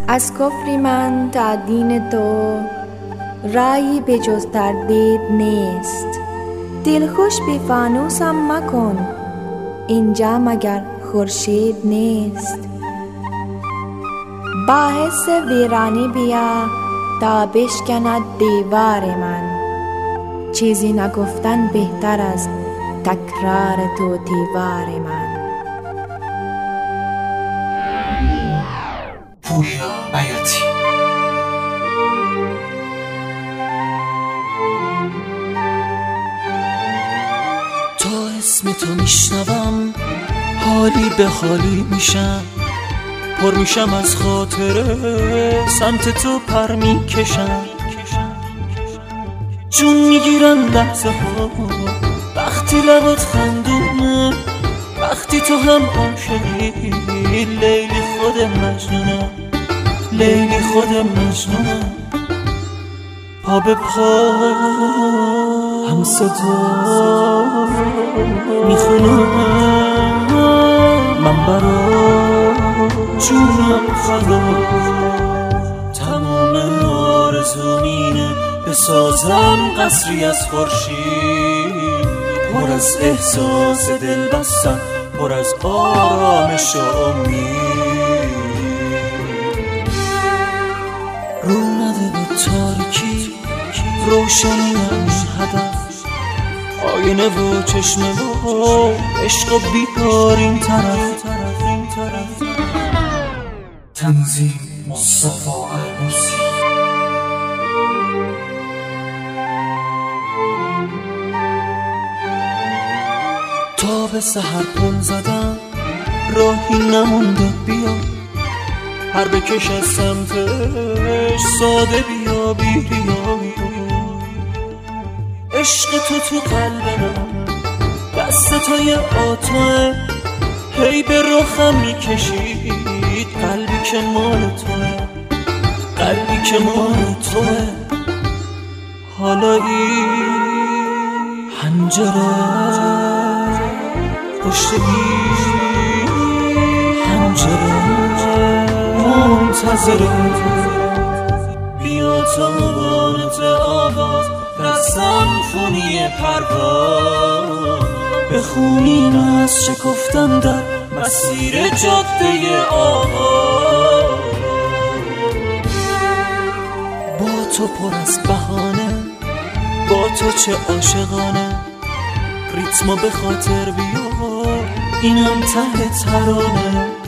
از کفری من تا دین تو رایی به جز تردید نیست. دلخوش به فانوسم مکن، اینجا مگر خورشید نیست. با حس ویرانی بیا تا بشکند دیوار من، چیزی نگفتن بهتر از تکرار تو دیوار من. پوریا بیاتی. تا اسم تو میشنوم حالی به حالی میشم، پر میشم از خاطره سمت تو پر میکشم. جون میگیرن لحظه ها وقتی لبات خندونه، وقتی تو هم عاشقی. لیلی خود مجنونم، لیلی خود مجنونم. پا به پا هم صدا میخونم، من برا جونم فدا. تمام آرزوم اینه بسازم قصری از خورشید، پر از احساس دل بستن، پر از آرامش و امید. رو نده به تاریکی، روشنیم هدف، آینه و چشمه و عشق و بیدار این طرف. تنظیم مصطفی عروسی. تا به سحر پل زدم راهی نمونده، بیا هر بکش از سمتش ساده بیا بیا. عشق تو قلب من دست توی آتوه، هی به رخم میکشید قلبی که مال توه، قلبی که مال توه. حالا این حنجره پشت این حنجره منتظره، بیا تا مبانت آواز در سمفونی پرواز بخونین از شکفتن در مسیر جاده آواز. با تو پر از بهانه، با تو چه عاشقانه، ریتمو به خاطر بیار اینم ته ترانه.